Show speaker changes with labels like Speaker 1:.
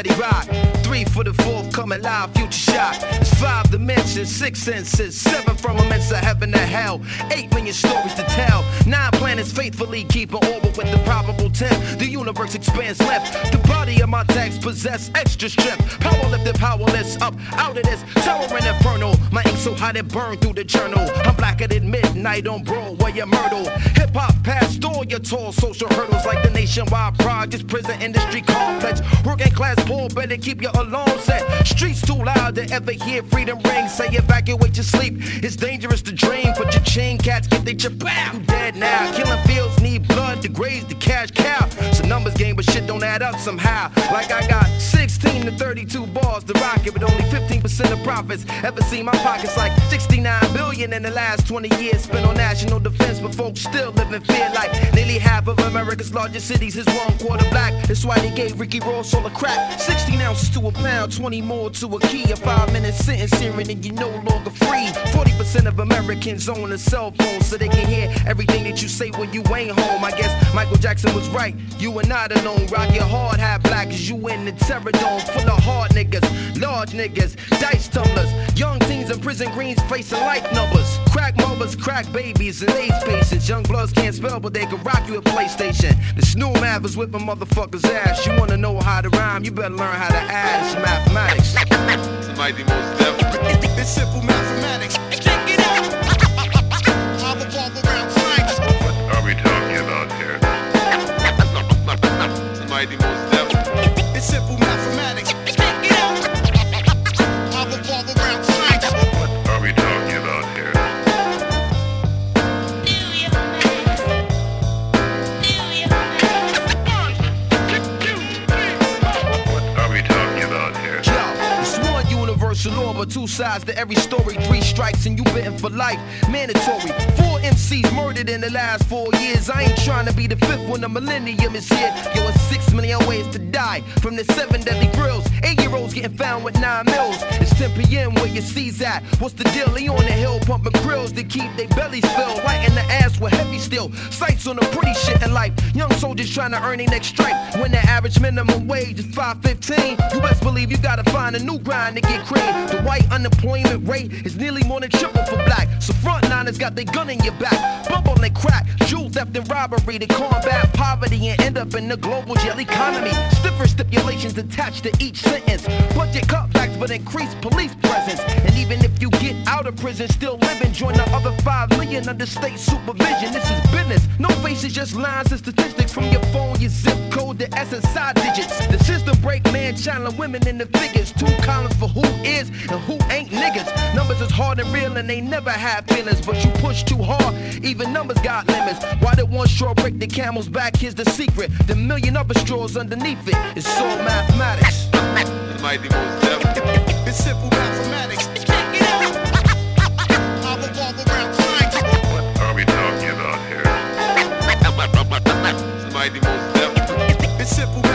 Speaker 1: steady rock. 3 for the fourth, coming live, future shot. It's 5 dimensions, 6 senses, 7 firmaments of heaven to hell, 8 million stories to tell, 9 planets faithfully keep an orbit with the probable 10. The universe expands left. The body of my text possess extra strength. Power lifted, powerless, up out of this tower and inferno. My ink so hot it burned through the journal. I'm blacker than midnight on Broadway and Myrtle. Hip hop past all your tall social hurdles like the nationwide projects, prison industry complex. Working class poor, better keep your alarm set. Streets too loud to ever hear freedom ring. Say evacuate your sleep. It's dangerous to dream, but your chain cats get they chip out. You dead now. Killing fields need blood to graze the cash cow. It's a numbers game, but shit don't add up somehow. Like I got 16 to 32 bars to rock it, but only 15% of profits. Ever seen my pockets like 69 billion in the last 20 years spent on national defense, but folks still live in fear like nearly half of America's largest cities is 1/4 black. That's why they gave Ricky Ross all the crack. 16 ounces to a pound, 20 more to a key. A 5-minute sentence hearing and you're no longer free. 40% of Americans own a cell phone so they can hear everything that you say when you ain't home. I guess Michael Jackson was right. You are not alone. Rock your hard hat black as you in the terror dome full of hard niggas, large niggas, dice tumblers, young teens in prison greens facing life numbers. Crack mothers, crack babies, and AIDS patients. Young bloods can't spell, but they can rock you a PlayStation. The Snoo Mav is whipping motherfuckers' ass. You wanna know how to rhyme? You better learn how to add. It's mathematics.
Speaker 2: It's mighty most definitely.
Speaker 3: It's simple mathematics. Check it out. I'll revolve around science.
Speaker 2: What are we talking about here? It's mighty most definitely.
Speaker 3: It's simple mathematics. Check it out. I'll revolve around science.
Speaker 2: What are we talking about here? What are we talking about here?
Speaker 1: Yo, it's one universal law, but 2 sides to every story. 3 strikes and you bitten for life. Mandatory. 4 MCs murdered in the last 4 years. I ain't trying to be the 5th when the millennium is here. Yo, it's 6 million ways to die from the 7 deadly grills. 8-year-olds getting found with 9 mils. It's 10 p.m. where your C's at. What's the deal? They on the hill pumping grills to keep their bellies filled. Right in the ass with heavy steel. Sights on the pretty shit in life. Young soldiers trying to earn their next stripe. When the average minimum wage is $5.15, you best believe you gotta find a new grind to get cream. The white unemployment rate is nearly more than triple for black. So frontliners got their gun in your back. Bumble and crack, jewel theft and robbery to combat poverty and end up in the global jail economy. Stiffer stipulations attached to each sentence. Budget cutbacks but increased police presence. And even if you get out of prison, still living, join the other 5 million under state supervision. This is business. No faces, just lines and statistics from your phone, your zip code, the SSI digits. The system break man, channeling women in the figures. 2 columns for who is and who ain't niggas. Numbers is hard and real and they never have feelings, but you push too hard, even numbers got limits. Why did one straw break the camel's back? Here's the secret. The million other straws underneath it. It's all mathematics.
Speaker 2: It's mighty most definitely.
Speaker 3: It's simple mathematics. Check it out. I'll revolve around science.
Speaker 2: What are we talking about here? It's mighty most definitely.
Speaker 3: It's simple